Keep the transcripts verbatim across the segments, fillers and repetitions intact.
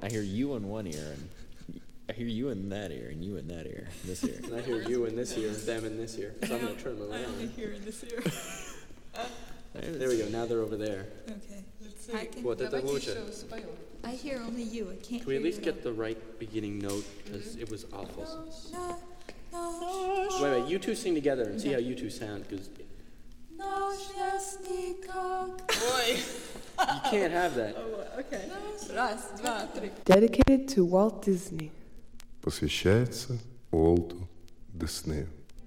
hear you in one ear, and I hear you in that ear, and you in that ear, this ear. And I hear you in this ear, them in this ear. So I'm going to turn them I only around. hear in this ear. There we go. Now they're over there. Okay. Let's see. I can- Вот это лучше. I hear only you. I can't Can we hear at least you get the right beginning note? Because it was awful. No, no, Wait, wait. You two sing together and see how you two sound. Because наш ясный как. Ой. you can't have that. Okay. Раз, два, три. Dedicated to Walt Disney. Посвящается Уолту Диснею.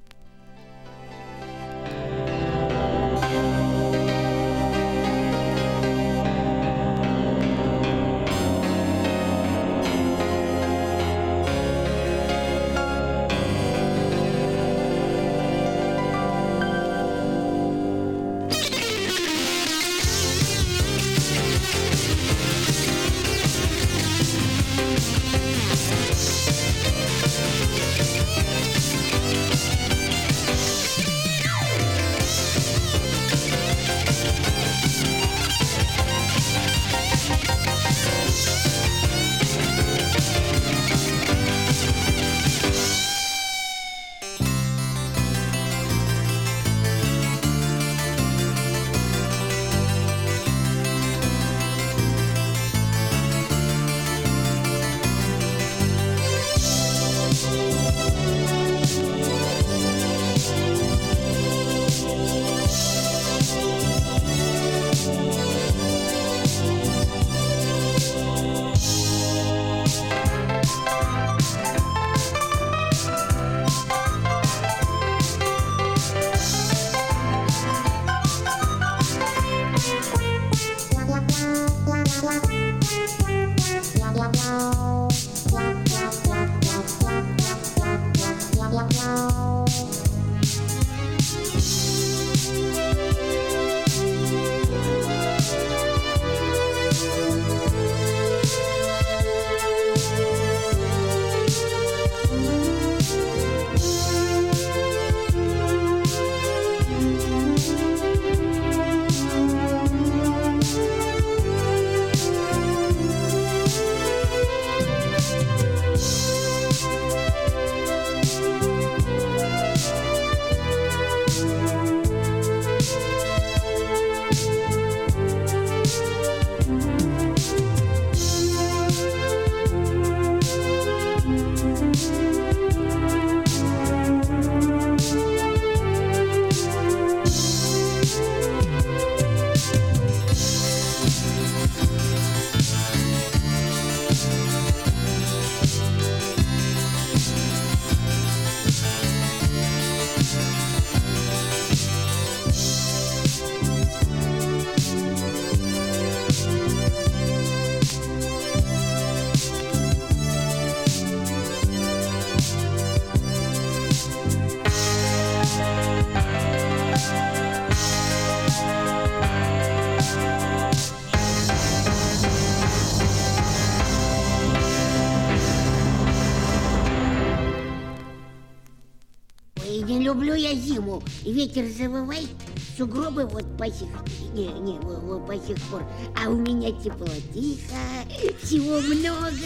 Не люблю я зиму, ветер завывает, сугробы вот по сих, не, не, вот по сих пор, а у меня тепло, тихо, всего много.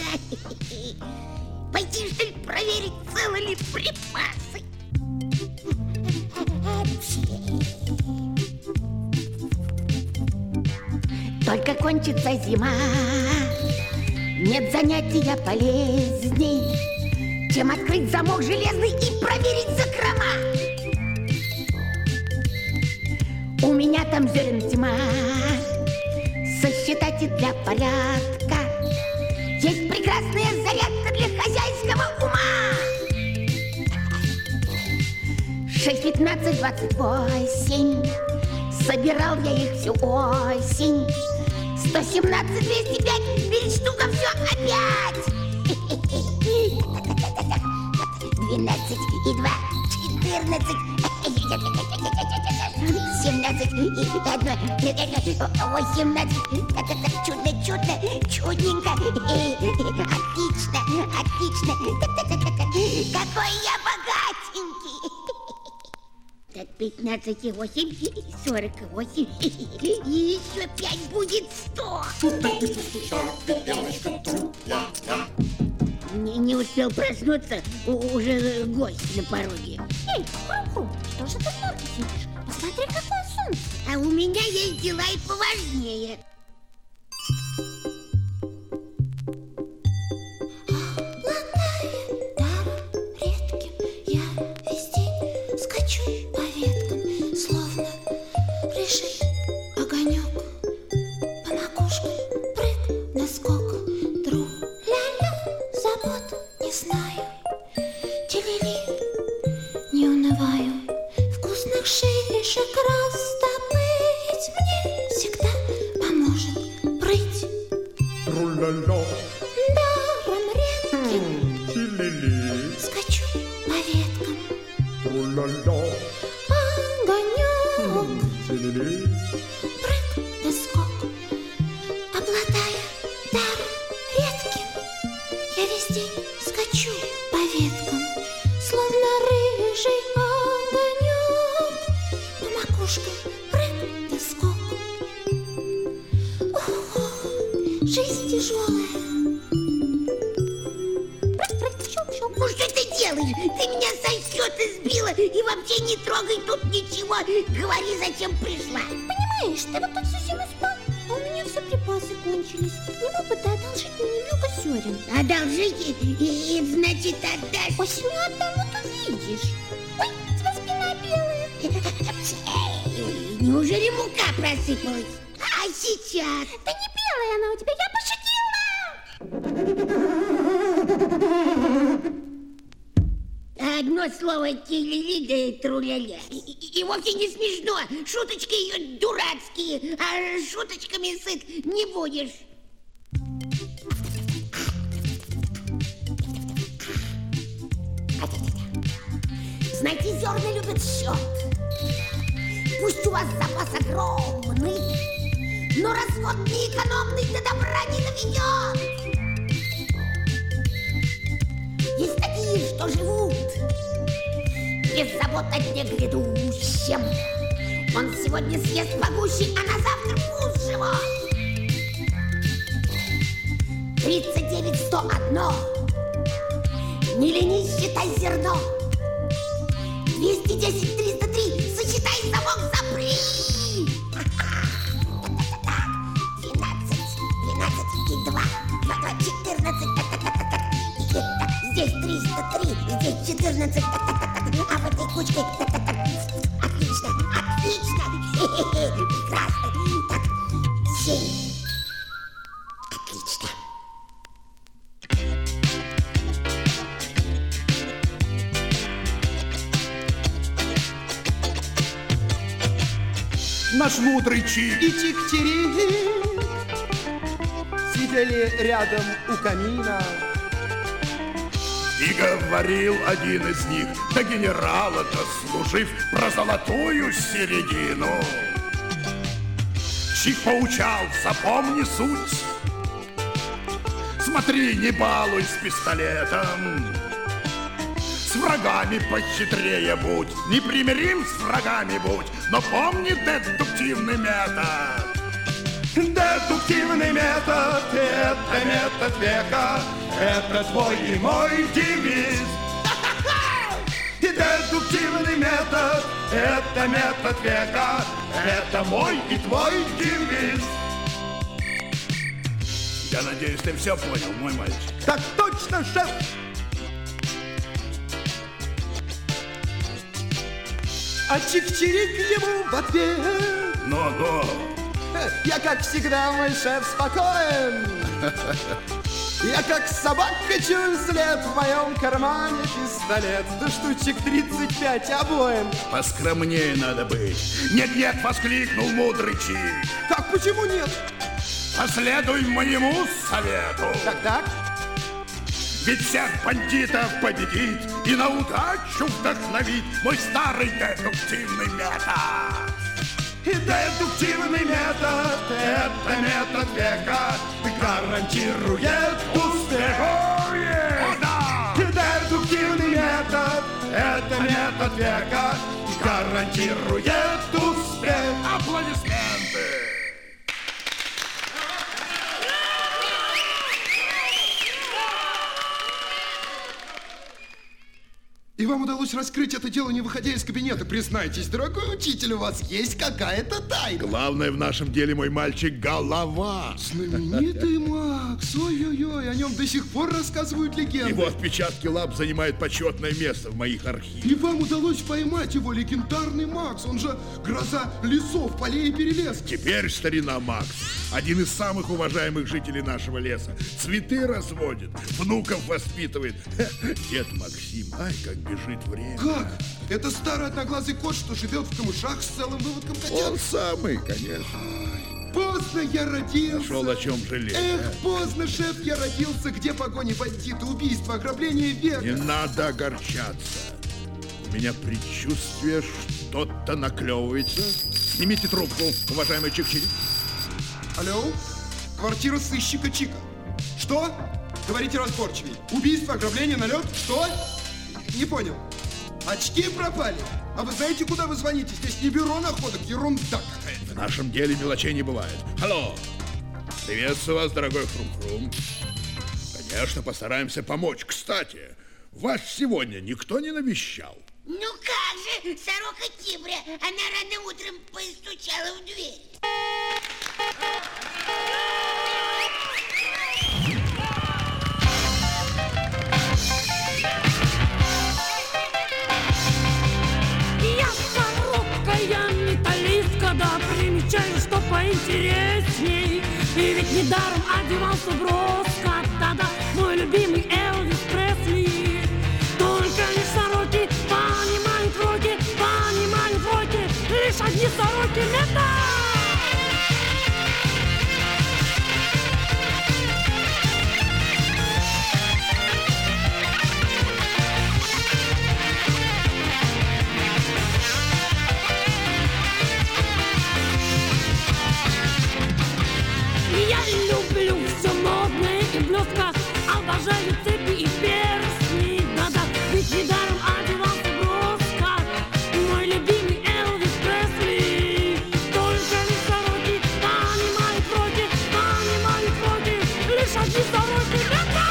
Пойти, что ли, проверить, целы ли припасы? Только кончится зима, нет занятия полезней, чем открыть замок железный и проверить закрома. У меня там зерен тьма, сосчитать и для порядка. Есть прекрасная зарядка для хозяйского ума. Шесть, пятнадцать, двадцать восемь, собирал я их всю осень. Сто семнадцать, двести пять, перечту-ка все опять. Двенадцать и два, четырнадцать, семнадцать и одно, восемнадцать. Так-так-так, чудно, чудно, чудненько. Отлично, отлично. Какой я богатенький. Так, пятнадцать и восемь, сорок восемь. И еще пять будет сто. Тут-то ты стучат, белочка, тут-я. успел проснуться, у- уже гость на пороге. Эй, Папу, что же ты в норке сидишь? Посмотри, какое солнце. А у меня есть дела и поважнее. Редким я весь день скачу по веткам, словно рыжий огонек. По макушкам прыг, наскок, тру-ля-ля, забот не знаю. Тили-ли, не унываю, вкусных шишек раздобыть мне всегда поможет прыть. Тру-ля-ля, Даром редким ти-ли-ли, скачу по веткам, тру-ля-ля, огонек, ти-ли-ли. прыг да скок. Обладая даром редким, я весь день скачу по веткам, словно рыжий огонек. По макушкам прыг да скок. Ух, жизнь тяжелая. Ну что ты делаешь? Ты меня со счета сбила и вообще не трогай тут ничего. Говори, зачем пришла. Понимаешь, ты вот тут всю зиму спал, а у меня все припасы кончились. Не мог бы ты одолжить мне немного зерен? Одолжите, и, и, значит, отдашь. Осенью отдам, вот увидишь. Ой, у тебя спина белая. Ой, неужели мука просыпалась? А сейчас? Да не белая она у тебя, я пошутила. Одно слово тили-ли, да и тру-ля-ля. И, и- и вовсе не смешно. Шуточки ее дурацкие, а шуточками сыт не будешь. Знаете, зерна любят счет. Пусть у вас запас огромный, но расход неэкономный до добра не доведет. Есть такие, что живут без забот о дне грядущем. Он сегодня съест погуще, а на завтра пуст живот. Тридцать девять сто одно. Не ленись, считай зерно. Двести десять триста три. Сочетай, замок запри. Двенадцать, двенадцать и два. Два, два, четырнадцать. Так, здесь триста три, здесь четырнадцать. А в этой кучке. Отлично, отлично. Хе-хе-хе, прекрасно. Так, семь. Отлично. Наш мудрый Чик и Чик-Чирик сидели рядом у камина. И говорил один из них, до генерала дослужив, про золотую середину. Чик поучал, запомни суть. Смотри, не балуй с пистолетом. С врагами похитрее будь, непримирим с врагами будь, но помни дедуктивный метод. Дедуктивный метод — это метод века, это твой и мой девиз. И дедуктивный метод — это метод века, это мой и твой девиз. Я надеюсь, ты все понял, мой мальчик. Так точно, шеф! А Чик-Чирик ему в ответ: Но-но! я, как всегда, мой шеф, спокоен. Я, как собака, чую след, в моем кармане пистолет. Да штучек тридцать пять обоим. Поскромнее надо быть. Нет-нет, воскликнул мудрый Чик. Так почему нет? Последуй моему совету. Так-так. Ведь всех бандитов победит и на удачу вдохновит мой старый дедуктивный метод. И дедуктивный метод — это метод века, гарантирует успех. О, е! О, да! И дедуктивный метод — это метод века, гарантирует успех. Аплодисменты! И вам удалось раскрыть это дело, не выходя из кабинета. Признайтесь, дорогой учитель, у вас есть какая-то тайна. Главное в нашем деле, мой мальчик, голова. Знаменитый Макс, ой-ой-ой, о нем до сих пор рассказывают легенды. Его отпечатки лап занимают почетное место в моих архивах. И вам удалось поймать его, легендарный Макс, он же гроза лесов, полей и перелесков. Теперь старина Макс, один из самых уважаемых жителей нашего леса. Цветы разводит, внуков воспитывает. Дед Максим, ай, как бежит время. Как? Это старый одноглазый кот, что живет в камышах с целым выводком котят? Он самый, конечно. Ай, поздно я родился. Нашел о чем жалеть. Эх, а? поздно, шеф, я родился. Где погони, бандиты, убийства, ограбление века? Не надо огорчаться. У меня предчувствие, что-то наклевывается. Снимите трубку, уважаемый Чик-Чик. Алло? Квартира сыщика Чика. Что? Говорите разборчивей. Убийство, ограбление, налет? Что? Не понял. Очки пропали? А вы знаете, куда вы звоните? Здесь не бюро находок, ерунда какая-то. В нашем деле мелочей не бывает. Алло! Приветствую вас, дорогой Хрум-Хрум. Конечно, постараемся помочь. Кстати, вас сегодня никто не навещал? Ну как же, сорока Тибря, она рано утром постучала в дверь. Я сорока, я металлистка, да примечаю, что поинтересней. И ведь недаром одевался броско, да-да, мой любимый Элвис Пресли. Только лишь сороки понимают роки, понимают роки, лишь одни сороки металл. Я люблю все модное и блестко, обожаю цепи и перстни, да-да, ведь недаром одевался броско, мой любимый Элвис Пресли. Только лишь сороки понимают роки, понимают роки, лишь одни сороки металл!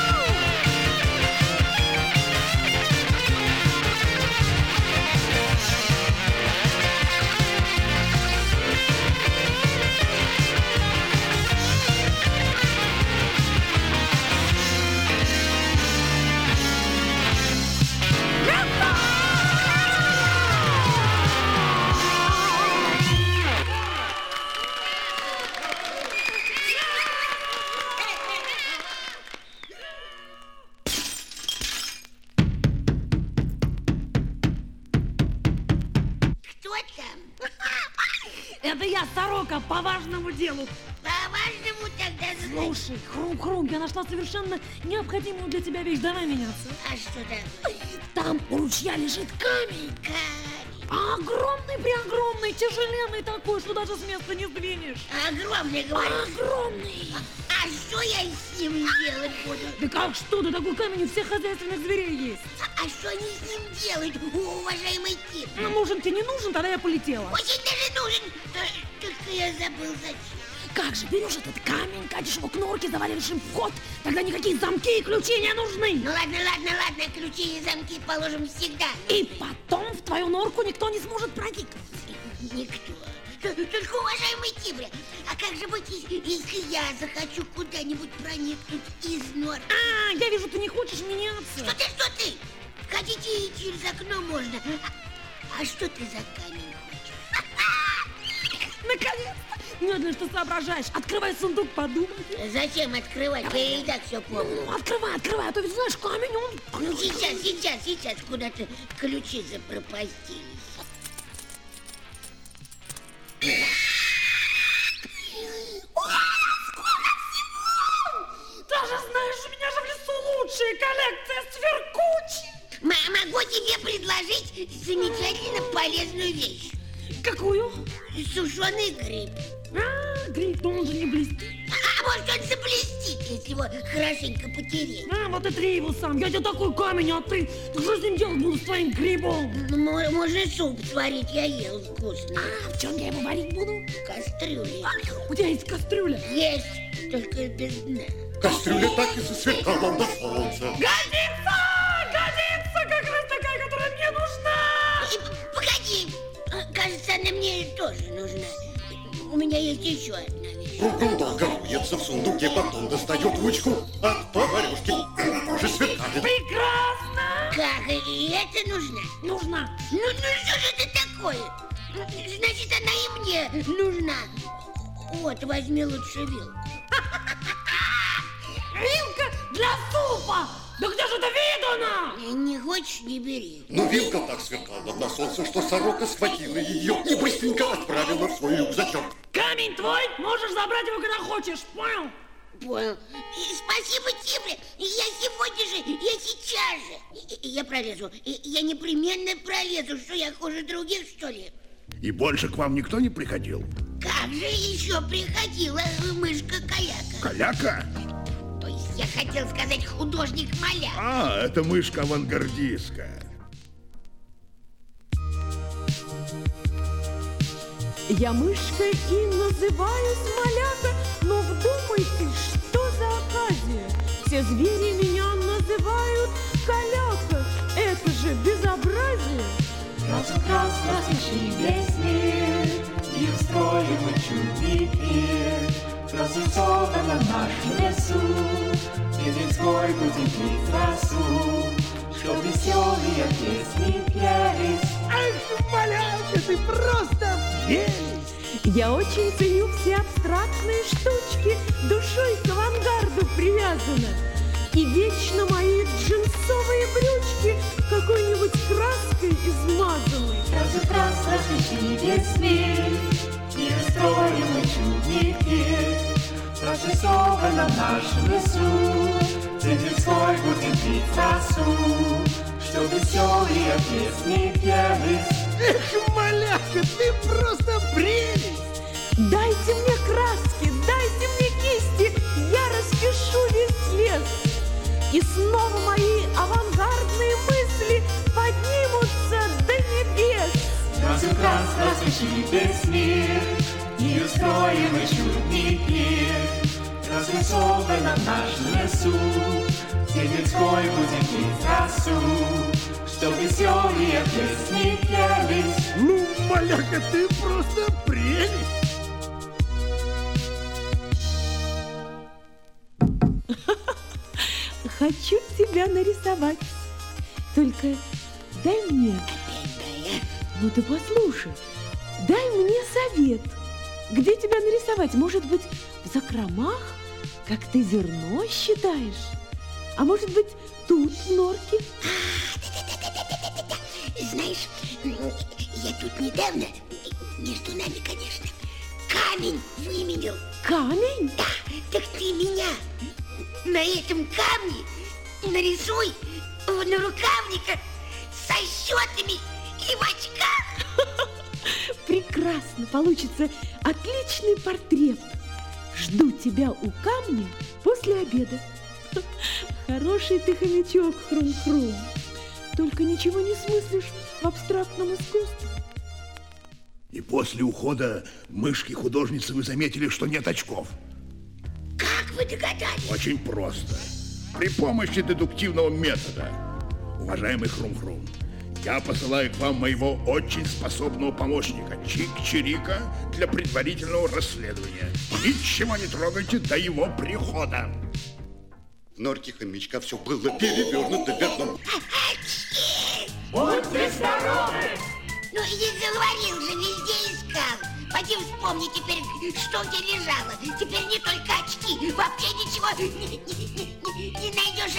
Кто там? Это я, сорока, по важному делу. По-важному тогда знать. Слушай, Хрум-Хрум, я нашла совершенно необходимую для тебя вещь. Давай меняться. А что такое? Там у ручья лежит камень. Камень. Огромный-преогромный, тяжеленный такой, что даже с места не сдвинешь. Огромный, говоришь? Огромный. А что я с ним делать буду? Да как что? Да такой камень у всех хозяйственных зверей есть. А что они с ним делают, уважаемый тип? Ну, нужен тебе, не нужен, тогда я полетела. Очень даже нужен. Только я забыл зачем. Как же, берешь этот камень, катишь его к норке, заваливаешь им вход, тогда никакие замки и ключи не нужны. Ну ладно, ладно, ладно, ключи и замки положим всегда. И потом в твою норку никто не сможет проникнуть. Никто. Только, уважаемый Тибря, а как же быть, если я захочу куда-нибудь проникнуть из норки? А, я вижу, ты не хочешь меняться. Что ты, что ты? Ходите и через окно можно. А, а что ты за камень хочешь? Наконец-то! Медленно, что соображаешь. Открывай сундук, подумай. Зачем открывать? Я и так все помню. Ну, открывай, открывай, а то ведь знаешь, камень он... Ну, сейчас, сейчас, сейчас куда-то ключи запропастились. Даже знаешь, у меня же в лесу лучшая коллекция сверкучих. М- могу тебе предложить замечательно полезную вещь. Какую? Сушеный гриб. А, гриб, он же не блестит. А может он заблестит, если его хорошенько потереть. А, вот и три его сам. Я тебе такой камень, а ты... Ты что с ним делать буду, с твоим грибом? Ну, можно суп сварить, я ел вкусно. А, в чем я его варить буду? В кастрюле. У тебя есть кастрюля? Есть, только без дна. Кастрюля так и засверкала на солнце. Годится! Годится! Как раз тоже нужна. У меня есть еще одна вещь. Кругом долго роется в сундуке, потом достает ручку от поварюшки. Уже сверкает. Прекрасно! Как, и это нужно? Нужно. Ну, ну что же это такое? Значит, она и мне нужна. Вот, возьми лучше вилку. Вилка для супа! Да где же это видано? Не хочешь, не бери. Но вилка так сверкала на солнце, что сорока схватила ее и быстренько отправила в свой рюкзачок. Камень твой, можешь забрать его, когда хочешь, понял? Понял. И спасибо тебе. Я сегодня же, я сейчас же. И- Я пролезу. И- Я непременно пролезу. Что, я хуже других, что ли? И больше к вам никто не приходил? Как же еще приходила мышка-каляка? Каляка? То есть я хотел сказать художник-маляк. А, это мышка-авангардистка. Я мышка и называюсь маляка, но вдумайтесь, что за оказия. Все звери меня называют каляка. Это же безобразие. Раз раз разреши весь мир, и устроим мы чудный пир. Разрисовано в нашем лесу, Ветвицкой будем пить росу, чтоб веселые песни пелись. Эх, маляка, ты просто прелесть! Я очень ценю все абстрактные штучки, душой к авангарду привязана. И вечно мои джинсовые брючки какой-нибудь краской измазаны. Раз раз разреши весь мир, и устроим мы чудный пир. Разрисовано в нашем лесу, Ветвицкой будем пить росу, чтоб веселые песни пелись. Эх, маляка, ты просто прелесть! Дайте мне краски, дайте мне кисти, я распишу весь лес. И снова мои авангардные мысли поднимутся до небес. Раз раз разреши весь мир, и устроим мы чудный пир. Разрисовано в нашем лесу, Ветвицкой будем пить росу, чтоб веселые песни пелись. Ну, маляка, ты просто прелесть! Хочу тебя нарисовать. Только дай мне. Ну ты послушай, дай мне совет. Где тебя нарисовать? Может быть, в закромах, как ты зерно считаешь? А может быть, тут, в норке? Знаешь, я тут недавно, между нами, конечно, камень выменил. Камень? Да, так ты меня на этом камне нарисуй в нарукавниках со счетами и в очках. Прекрасно, получится отличный портрет. Жду тебя у камня после обеда. Хороший ты хомячок, Хрум-Хрум. Только ничего не смыслишь в абстрактном искусстве. И после ухода мышки-художницы вы заметили, что нет очков. Как вы догадались? Очень просто. При помощи дедуктивного метода. Уважаемый Хрум-Хрум, я посылаю к вам моего очень способного помощника Чик-Чирика для предварительного расследования. Ничего не трогайте до его прихода. В норке хомячка все было перевернуто вверх дном. Будьте здоровы! Ну, и говорил же, везде искал. Пойди вспомни теперь, что где лежало. Теперь не только очки, вообще ничего не, не- не- не найдешь.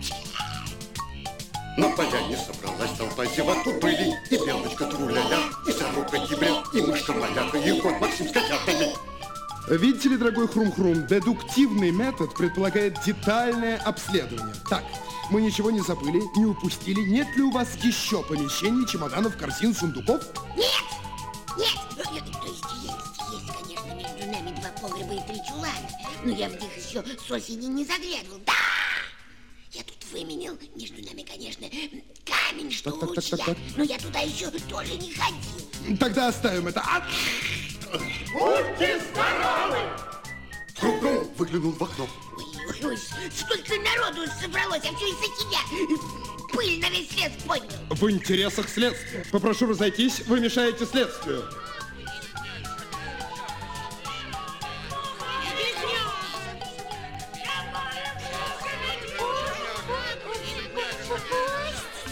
На поляне собралась толпа зевоту были, и белочка Труляля, и сорока Кибря, и мышка-маляка, и кот Максим с котятами. Видите ли, дорогой Хрум-Хрум, дедуктивный метод предполагает детальное обследование. Так, мы ничего не забыли, не упустили. Нет ли у вас еще помещений, чемоданов, корзин, сундуков? Нет! Нет! То есть есть, есть, конечно, между нами два погреба и три чулана. Но я в них еще с осени не заглядывал. Да! Я тут выменил, между нами, конечно, камень, что Так, так, у так, ручья. так, так. Но я туда еще тоже не ходил. Тогда оставим это. А! Будьте здоровы! Хрум-Хрум выглянул в окно. Ой, ой, ой, сколько народу собралось, а все из-за тебя. Пыль на весь лес поднял. В интересах следствия. Попрошу разойтись, вы мешаете следствию.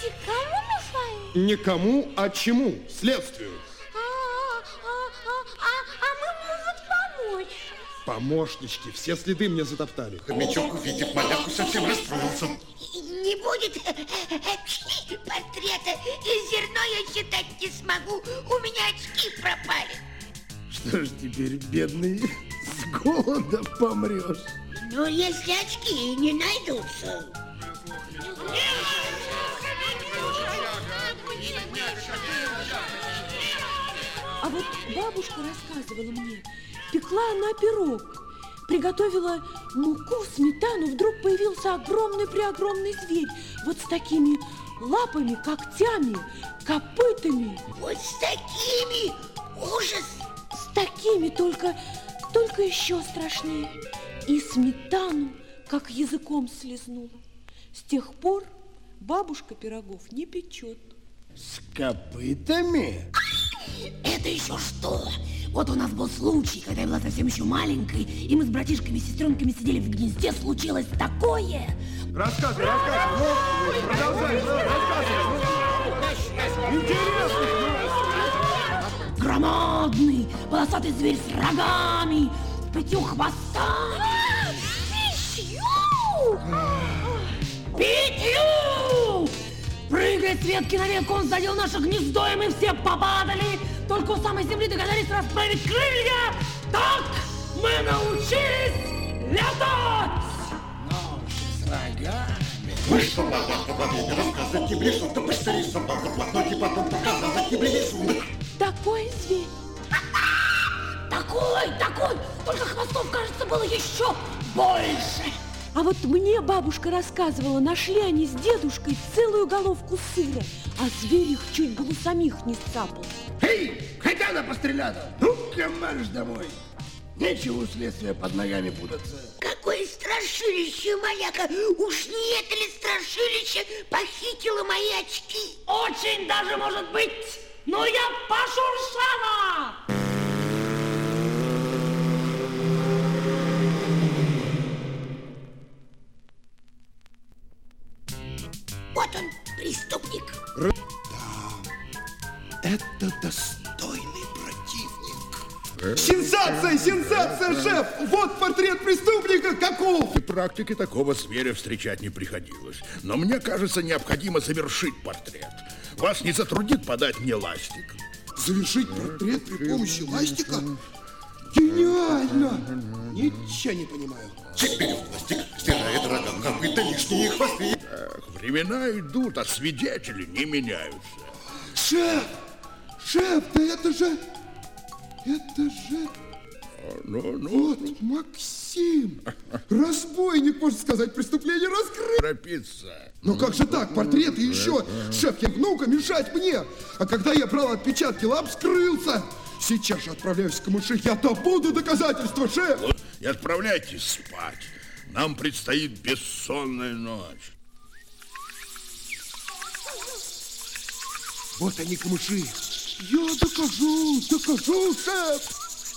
Ты кому мешаем? Никому, а чему? Следствию. А, а, а, а, а мы можем помочь. Помощнички, все следы мне затоптали. Хомячок, увидев маляку, совсем расстроился. Не будет портрета, и зерно я считать не смогу. У меня очки пропали. Что ж теперь, бедный, с голода помрешь? Ну, если очки не найдутся. А вот бабушка рассказывала мне, пекла она пирог, приготовила муку, сметану, вдруг появился огромный-преогромный зверь, вот с такими лапами, когтями, копытами. Вот с такими? Ужас! С такими, только, только еще страшнее. И сметану, как языком слезнула. С тех пор бабушка пирогов не печет. С копытами? Это еще что? Вот у нас был случай, когда я была совсем еще маленькой, и мы с братишками и сестренками сидели в гнезде, случилось такое. Рассказывай, рассказывай, ну, продолжай, ну, рассказывай, ну. Интересно. Громадный полосатый зверь с рогами, с пятью хвостами. Пятью! Пятью! Прыгая с ветки на ветку, он задел наше гнездо, и мы все попадали. Только у самой земли догадались расправить крылья. Так мы научились летать! С рогами. Вы что, маляка, во время рассказа тебе что-то быстрее собака плотнуть и потом показывать тебе рисунок? Такой зверь. Такой, такой! Только хвостов, кажется, было еще больше. А вот мне бабушка рассказывала, нашли они с дедушкой целую головку сыра, а зверь их чуть было самих не сцапал. Эй, хотя она постреляла! Ну-ка, марш домой! Нечего у следствия под ногами путаться. Какое страшилище, маляка! Уж не это ли страшилище похитило мои очки? Очень даже может быть, но я пошуршала! Вот он, преступник. Да, это достойный противник. Сенсация, сенсация, шеф! Вот портрет преступника, каков! И практике такого зверя встречать не приходилось. Но мне кажется, необходимо завершить портрет. Вас не затруднит подать мне ластик? Завершить портрет при помощи ластика? Гениально! Ничего не понимаю. Теперь ластик стирает рога, копыта, лишние хвосты. Эх, времена идут, а свидетели не меняются. Шеф! Шеф, да это же... Это же... Ну, ну, вот ну. Максим! Разбойник, можно сказать, преступление раскрыто. Торопиться. Ну как же так, портрет и еще шеф внука мешать мне. А когда я брал отпечатки лап, скрылся. Сейчас же отправляюсь к камыши, я добуду доказательства, шеф. И отправляйтесь спать. Нам предстоит бессонная ночь. Вот они, камыши. Я докажу, докажу, шеф.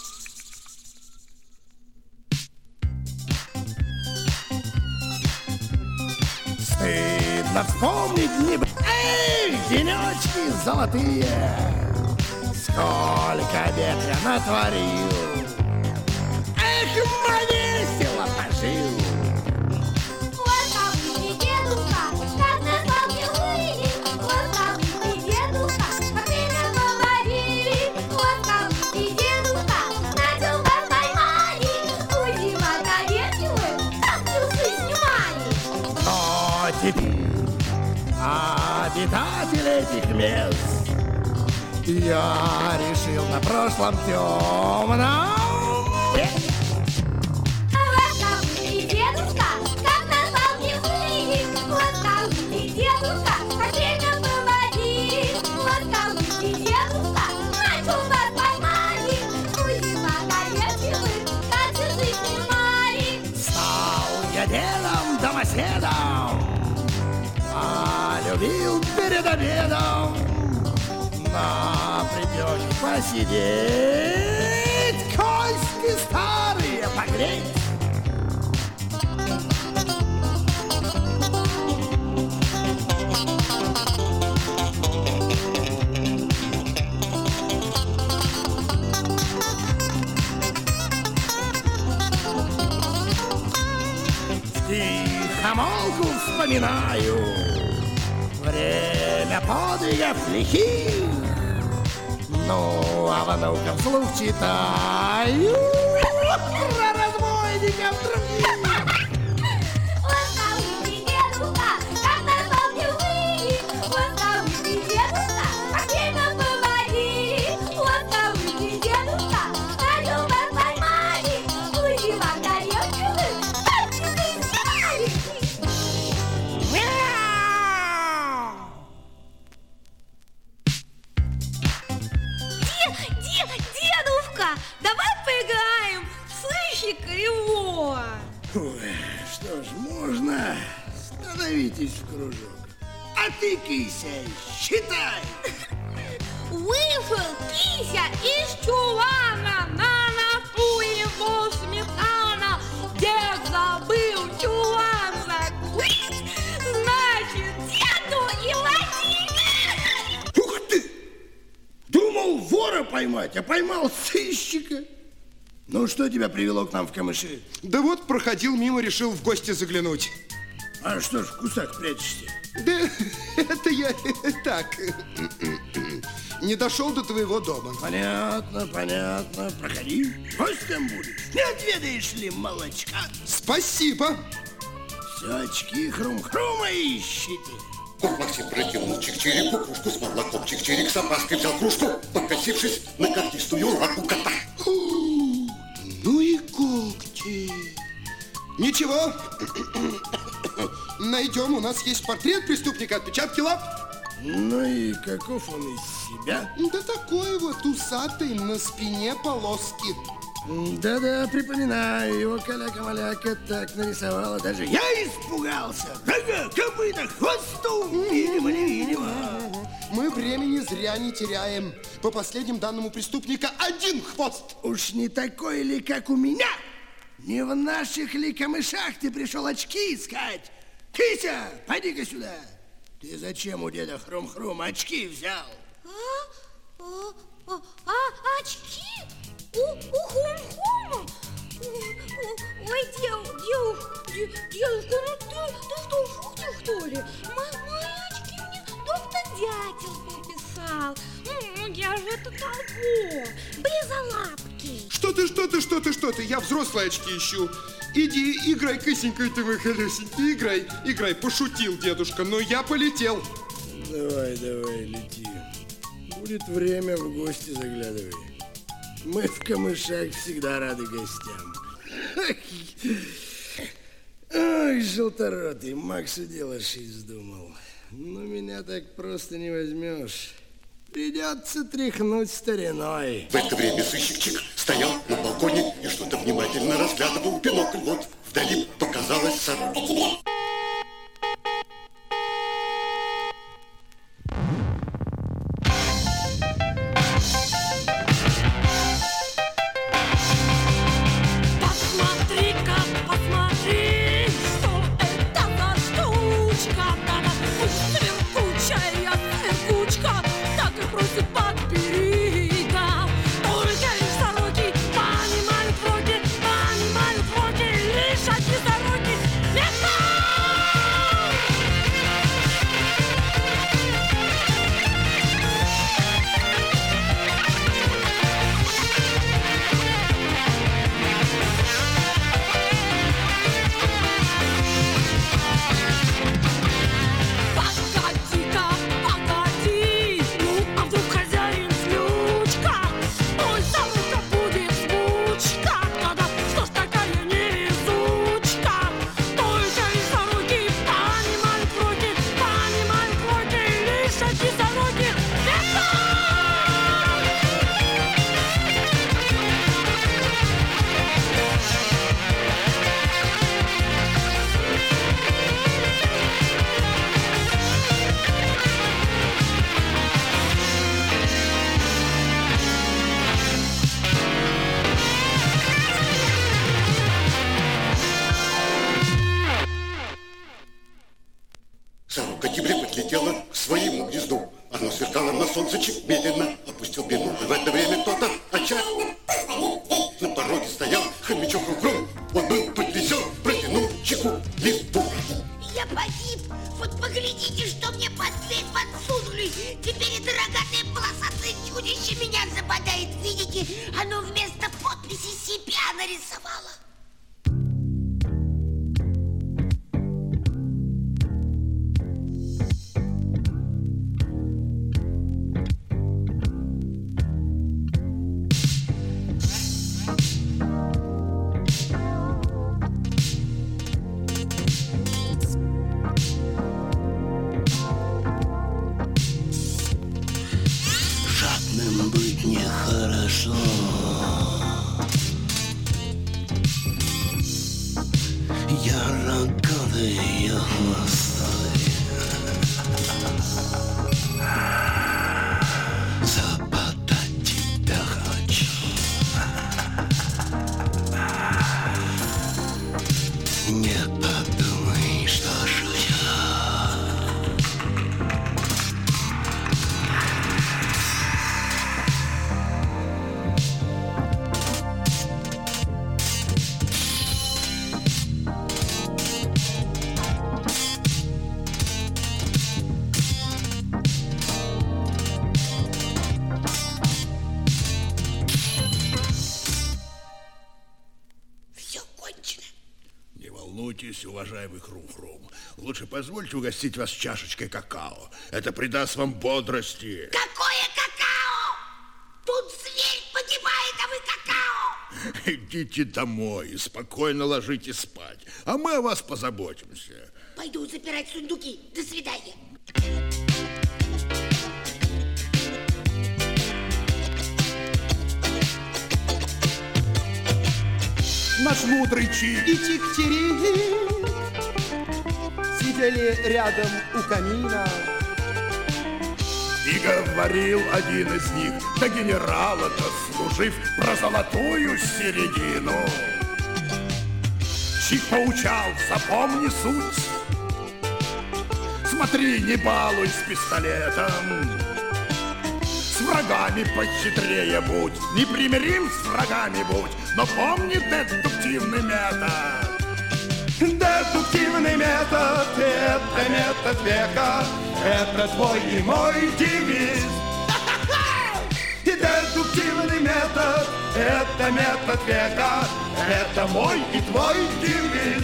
Стыдно вспомнить дни. Эй, денечки золотые! Сколько бед я натворил! Эх, весело пожил! Вот там и дедушка, как на свалке были. Вот там и дедушка, как время поварили. Вот там и дедушка, начал вас поймали. Узима доверчивым, так трусы снимали. Но теперь обитатель этих мест я решил на прошлом темном. Вот там и дедушка, как на свалке были. Вот там и дедушка, как время поварили. Вот там и дедушка, начал вас поймали. Узима доверчивым, так трусы снимали. Стал я дедом домоседом, полюбил перед обедом на придёшь посидеть, кости старые погреть. Тихомолку вспоминаю. Время подвигов лихих. Ну, а ну-ка вслух читаю. Про разбойников других. Ласковый дедушка, как на свалке выли. Ласковый дедушка, как время поводили. Ласковый дедушка, хотел вас поймали. Лыжи вам тарелки, пальчики сняли. Дедушка, давай поиграем в сыщика и вора. Ой, что ж, можно. Становитесь в кружок. А ты, Кися, считай. Вышел Кися из чулана, на носу его сметана. Дед забыл чулан закрыть, значит, деду и латинь. Ух ты! Думал вора поймать, а поймал сыщика. Ну, что тебя привело к нам в камыши? Да вот, проходил мимо, решил в гости заглянуть. А что ж в кустах прячешься? Да это я так, не дошел до твоего дома. Понятно, понятно. Проходи, гостем будешь. Не отведаешь ли молочка? Спасибо. Все очки хрум-хрума ищите. Вот Максим протянул Чик-Чирику кружку с молоком. Чик-Чирик с опаской взял кружку, покосившись на когтистую лапу кота. Ну и когти. Ничего. Найдем, у нас есть портрет преступника, отпечатки лап. Ну и каков он из себя? Да такой вот усатый, на спине полоски. Да-да, припоминаю, его каляка-маляка так нарисовала, даже я испугался. Рога, копыта, хвосту, видимо-невидимо. Мы времени зря не теряем. По последним данным у преступника один хвост. Уж не такой ли, как у меня? Не в наших ли камышах ты пришел очки искать? Кися, пойди-ка сюда. Ты зачем у деда Хрум-Хрум очки взял? А? А, а, а очки? У, у Хрум-Хрума? Ой, дев, дев, девушка, ну ты, ты что, шутишь, что ли? Мои, мои очки мне доктор Дятел пописал. Ну, я же это того, близолапки. Что ты, что ты, что ты, что ты? Я взрослые очки ищу. Иди, играй, кысенькой ты мой колесенький, играй, играй. Пошутил дедушка, но я полетел. Давай, давай, лети. Будет время, в гости заглядывай. Мы в камышах всегда рады гостям. Ой, желторотый, Максу дело шить вздумал. Но меня так просто не возьмешь. Придется тряхнуть стариной. В это время сыщик стоял на балконе и что-то внимательно разглядывал в бинокль. Вот вдали показалась сорока. Посмотри-ка, посмотри, что это за штучка. Да-да, сверкучая сверкучка, так и просит подбери, да. Только лишь сороки понимают фроки, понимают фроки, лишь одни сороки. Погоди-ка, погоди, ну а вдруг хозяин злючка? Ой, сорока будет звучка, да-да, что ж такая невезучка? Только лишь сороки понимают фроки, понимают фроки, лишь одни сороки. Сорока Тибри подлетела к своему гнезду. Оно сверкало на солнце, чик медленно опустил бинокль. В это время кто-то отчаянно на пороге стоял хомячок Хрум-Хрум. Он был потрясен, протянул чеку листву. Я погиб. Вот поглядите, что мне под дверь подсунули. Теперь это рогатое полосатое чудище меня забодает. Видите, оно вместо подписи себя нарисовало. Быть нехорошо. Я рогатый, я хвостай. Западать тебя хочу. Не подумай, что шучу. Уважаемый Хрум-Хрум, лучше позвольте угостить вас чашечкой какао. Это придаст вам бодрости. Какое какао? Тут зверь погибает, а вы какао. Идите домой и спокойно ложитесь спать, а мы о вас позаботимся. Пойду запирать сундуки. До свидания. Наш мудрый Чик и Чик-Чирик сидели рядом у камина. И говорил один из них, да генерала-то служив, про золотую середину. Чик поучал, запомни суть. Смотри, не балуй с пистолетом. С врагами похитрее будь, непримирим с врагами будь, но помни дедуктивный метод. Дедуктивный метод – это метод века, это твой и мой девиз. И дедуктивный метод – это метод века, это мой и твой девиз.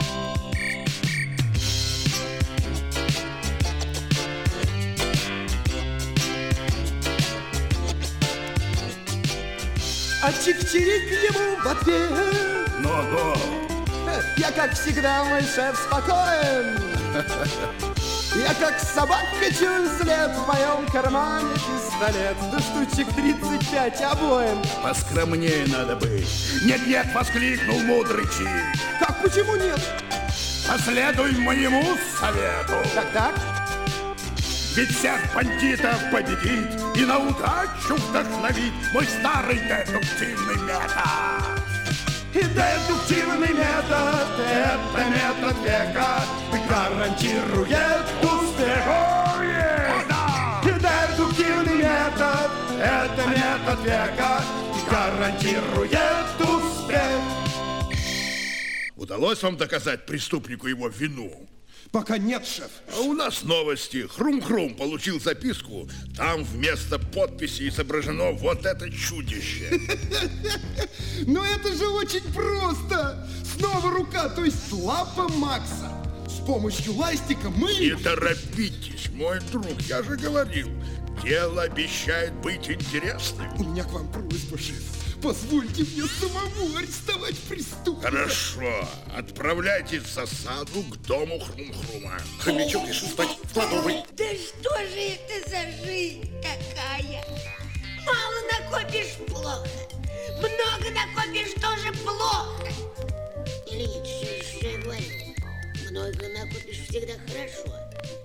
А Чик-Чирик ему в ответ: Но-но! Я, как всегда, мой шеф, спокоен. Я, как собака, чую след. В моем кармане пистолет. Да штучек тридцать пять обоим. Поскромнее надо быть. Нет-нет, воскликнул мудрый Чик. Как, почему нет? Последуй моему совету. Так-так. Ведь всех бандитов победить и на удачу вдохновить мой старый дедуктивный метод. И дедуктивный метод – это метод века, гарантирует успех. Oh, yeah! И дедуктивный метод – это метод века, гарантирует успех. Удалось вам доказать преступнику его вину? Пока нет, шеф. А у нас новости. Хрум-Хрум получил записку. Там вместо подписи изображено вот это чудище. Но это же очень просто. Снова рука, то есть лапа Макса. С помощью ластика мы... Не торопитесь, мой друг, я же говорил. Дело обещает быть интересным. У меня к вам просьба, шеф. Позвольте мне самому арестовать преступника. Хорошо. Отправляйтесь в засаду к дому Хрум-Хрума. Хомячок решил спать в кладовой. Да что же это за жизнь такая? Мало накопишь — плохо. Много накопишь — тоже плохо. Или нет, что, что я говорю? Много накопишь — всегда хорошо.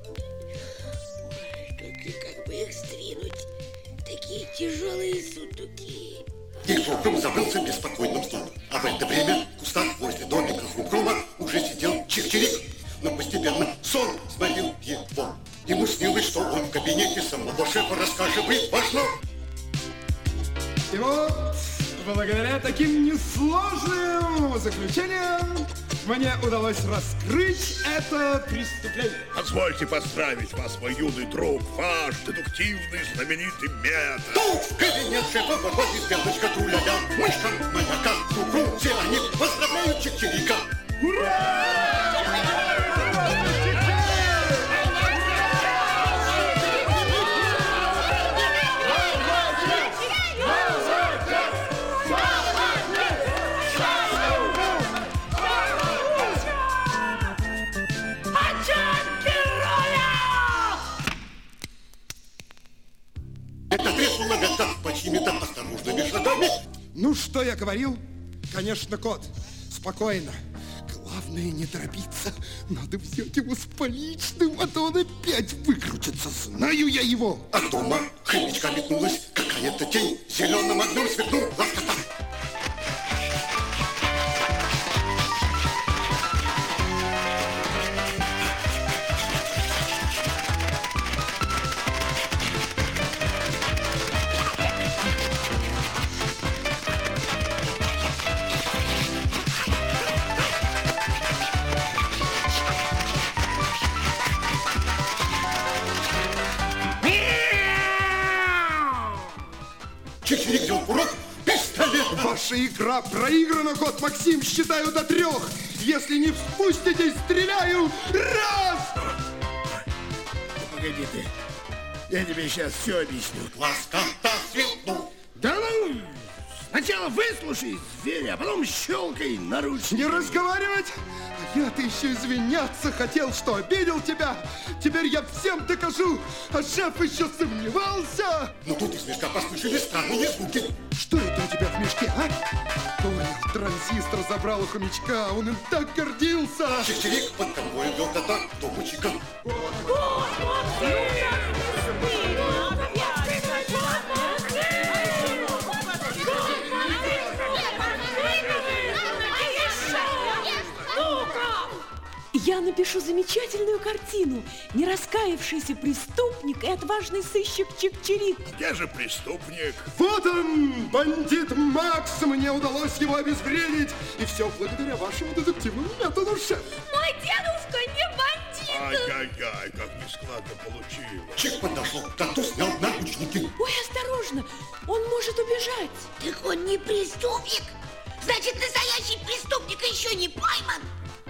Ой, только как бы их сдвинуть? Такие тяжелые сундуки. И Хрум-Хрум забылся в беспокойном сне. А в это время в кустах возле домика Хрум-Хрума уже сидел Чик-Чирик. Но постепенно сон сморил его. Ему снилось, что он в кабинете самого шефа рассказывает важно. И вот, благодаря таким несложным заключениям, мне удалось раскрыть это преступление. Позвольте поздравить вас, мой юный друг, ваш дедуктивный знаменитый метод. Тут в кабинет шефа входит пяточка труля-ля, мышка, маяка, ку-ку, все они поздравляют Чик-Чирика. Ура! Это треснула года по чьими-то осторожными шагами. Ну, что я говорил? Конечно, кот. Спокойно. Главное не торопиться. Надо взять его с поличным, а то он опять выкрутится. Знаю я его. А дома хомячка метнулась какая-то тень. Зеленым огнем сверкнул ласкота. Чик-Чирик взял курок, пистолет. Ваша игра проиграна, кот Максим. Считаю до трех. Если не вспустите, стреляю. Раз! Погоди ты. Я тебе сейчас все объясню. Ласкота сверкнул. Да ну! Сначала выслушай зверя, а потом щелкай наручники. Не разговаривать? А я-то еще извиняться хотел, что обидел тебя. Теперь я всем докажу. А шеф еще сомневался. Но тут из мешка послышались странные звуки. Что это у тебя в мешке, а? Ой, транзистор забрал у хомячка. Он им так гордился. Чик-Чирик под конвоем вел кота к дому Чика. Я напишу замечательную картину. Нераскаявшийся преступник и отважный сыщик Чик-Чирик. Где же преступник? Вот он, бандит Макс. Мне удалось его обезвредить. И все благодаря вашему детективному методу, шеф. Мой дедушка не бандит! Ай-яй-яй, как нескладно получилось. Чик подошел к коту, снял наручники. Ой, осторожно, он может убежать. Так он не преступник. Значит, настоящий преступник еще не пойман.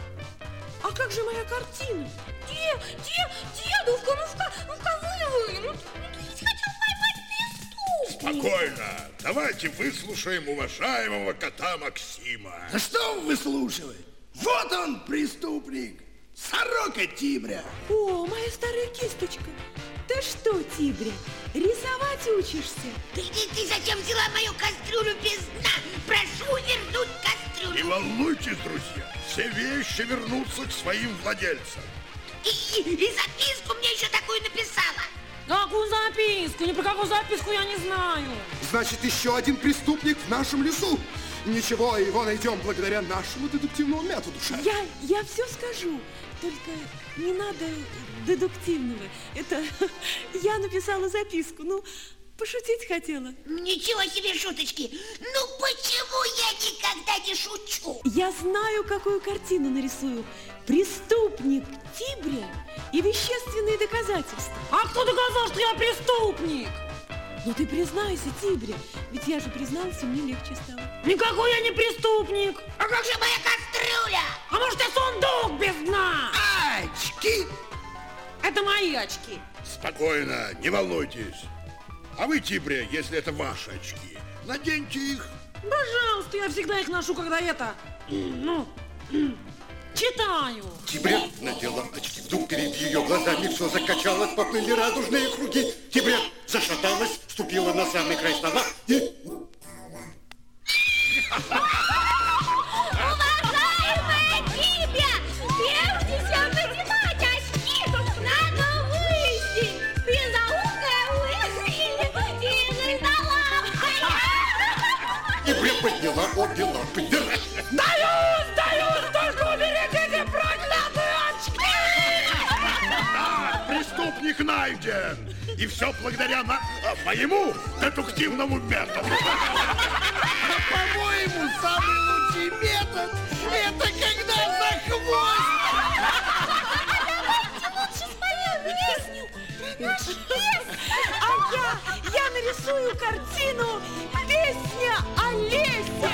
А как же моя картина? Де, де, дедушка, ну-ка, ну-ка вы, ну, ты ведь хотел поймать преступника. Спокойно. Давайте выслушаем уважаемого кота Максима. Да что вы выслушиваете? Вот он, преступник. Сорока Тибря. О, моя старая кисточка. Ты что, Тибря, рисовать учишься? Ты, ты, ты зачем взяла мою кастрюлю без дна? Прошу вернуть кастрюлю. Не волнуйтесь, друзья. Все вещи вернутся к своим владельцам. И, и, и записку мне еще такую написала. Какую записку? Ни про какую записку я не знаю. Значит, еще один преступник в нашем лесу. Ничего, его найдем благодаря нашему детективному методу, шеф. Я, я все скажу. Только не надо дедуктивного. Это я написала записку. Ну, пошутить хотела. Ничего себе шуточки. Ну почему я никогда не шучу? Я знаю, какую картину нарисую. Преступник Тибря и вещественные доказательства. А кто доказал, что я преступник? Ну ты признайся, Тибря. Ведь я же призналась, и мне легче стало. Никакой я не преступник. А как же моя кастрюля? А может, я сундук без дна? Очки. Это мои очки. Спокойно, не волнуйтесь. А вы, Тибря, если это ваши очки, наденьте их. Пожалуйста, я всегда их ношу, когда это, ну, читаю. Тибря надела очки. Вдруг перед ее глазами все закачалось, поплыли радужные круги. Тибря зашаталась, вступила на самый край стола и... Уважаемая Тибря, прежде чем надевать очки, надо выяснить, ты заумная мысль или талантливая. Тибря подняла обе лапы вверх. Сдаюсь, сдаюсь, только уберите эти проклятые очки! Преступник найден. И все благодаря на, а, моему дедуктивному методу. По-моему, самый лучший метод — это когда хвост! Лучше споем песню про наш лес. А я, я нарисую картину «Песня о лесе».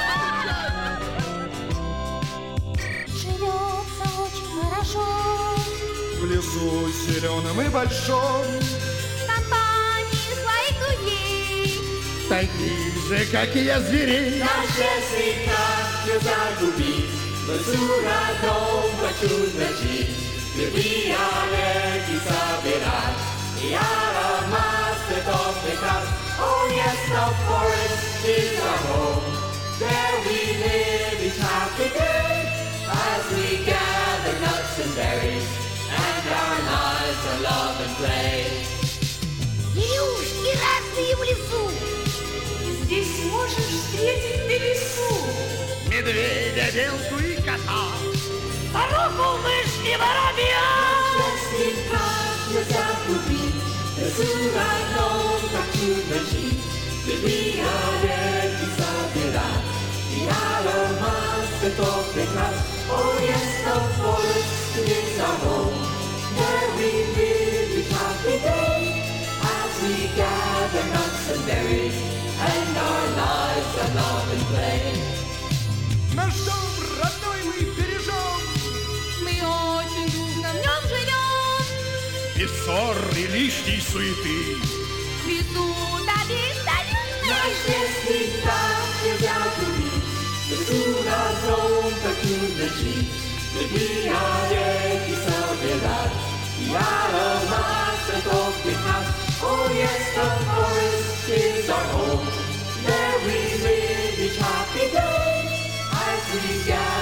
Живется очень хорошо В лесу зеленом и большом, в компании своих друзей. Таких же, как и я, зверей. Наш лес никак не загубить, в лесу родном хочу жить, грибы, орехи собирать и аромат цветов прекрас. Oh yes, the forest is our home, there we live each happy day, as we gather nuts and berries, and our lives are love and play. Зверюшки разные в лесу. Здесь можешь встретить ты лису, Медведя, белку и кота. Сороку, мышь и воробья. Наш лес никак нельзя купить, в лесу родном так чудно жить, грибы, орехи собирать и аромат цветов прекрас. Oh yes, the forest is our home, there we live each happy day, as we gather nuts and berries, and our lives are love and play. наш дом родной мы бережем. Мы очень дружно в нем живем. Без ссор и лишней суеты. В лесу добить Наш лес никак нельзя купить, в лесу родном так чудно жить, грибы, орехи собирать и аромат цветов прекрас. Oh yes, the forest is our home, there we live each happy day, as we gather